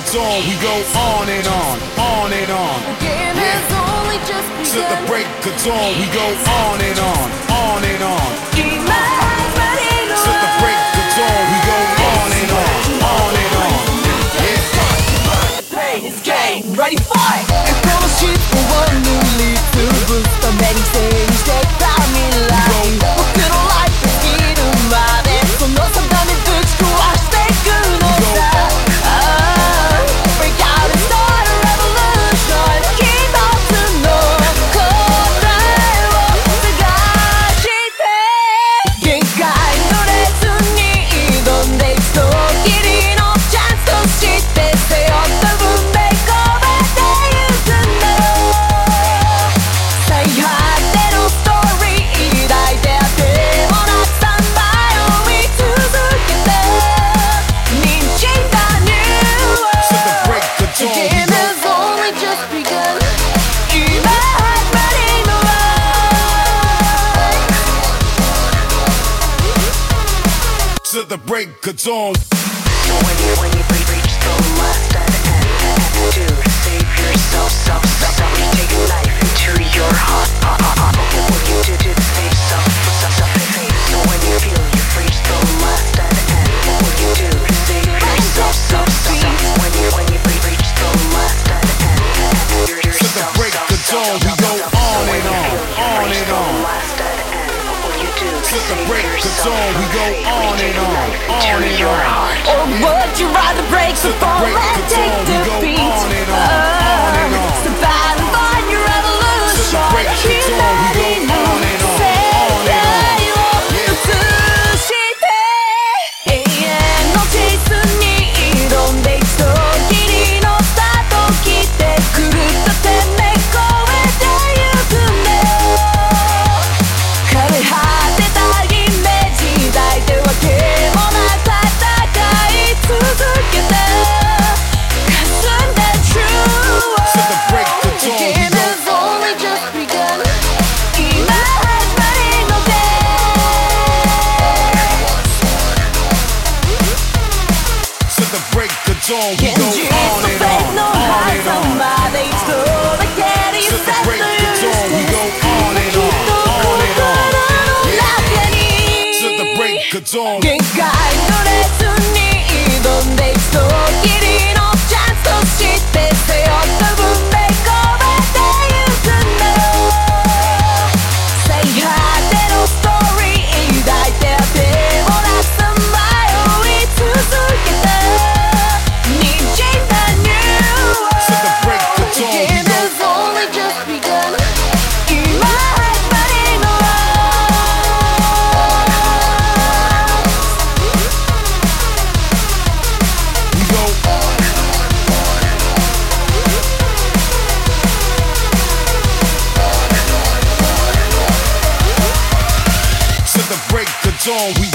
dawn, we go on and on, on and on. The game has only just begun. Till the break of dawn, we go on and on, on and on. Keep my eyes ready to Till the break of dawn, we go on and on, on and on. Pain is game, ready for it. 過去の尻尾を塗りつぶすために整理してた未来。僕のライフ尽きるまでその定めぶち壊していくのさ。Break out and start a revolution。一つの答えを探して限界のレースに挑んでいくときりのチャンスとして背負った運命込めてゆくんだろう。最果てのストーリー抱いてあてもなくさまよい続けて認知だ New World。 The game has only just begun。 今始まりの Till the break of dawn. So when you reach the last and to save yourself, you take a knife into your heart. What will you do to save self? So when you feel you've reached the last and what will you do to save yourself? When you reach the last and Till the break of dawn, we go on and on, on and on. Till the break of dawn, we go on and on, on and on. Or would you rather break the fall and take defeat? Survive and find your revolution. 左に世界を映して永遠のチェイスに挑んでいくときりのスタート切って狂った天命越えてゆくんだよ。枯れ果てたイメージ抱いてわけもなく戦い続けて霞んだ True World。 The game has only just begun。 今始まりの Day。 Till the break of dawn, we 現 go 実 on と and フェイ on, の on and 狭 on. 間で一度だけリセ Till ッ the ト break 許 of して dawn, we go on and on, on and on. 'Till the break of dawn. 限界のレースに挑んでいくときりのチャンスとして背負った運命込めてゆくんだろう。最果てのストーリー抱いてあてもなくさまよい続けて認知だ New Till the break of World。 The dawn, we game go has only just begun。 今始まりの we go till the break of dawn, we